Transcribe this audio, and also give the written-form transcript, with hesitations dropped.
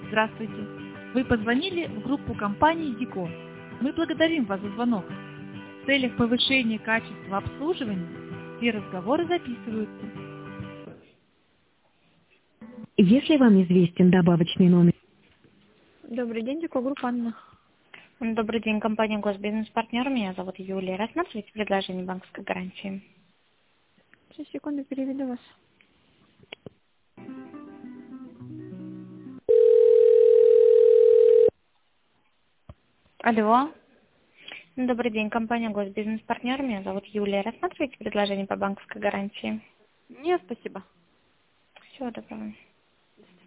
Здравствуйте. Вы позвонили в группу компании ДИКО. Мы благодарим вас за звонок. В целях повышения качества обслуживания все разговоры записываются. Если вам известен добавочный номер... Добрый день, ДИКО группа Анна. Добрый день, компания Госбизнес-партнер. Меня зовут Юлия. Рассматривайте предложение банковской гарантии. Сейчас, секунду, переведу вас. Алло. Добрый день, компания Госбизнес-партнер. Меня зовут Юлия. Рассматривайте предложение по банковской гарантии. Нет, спасибо. Всего доброго.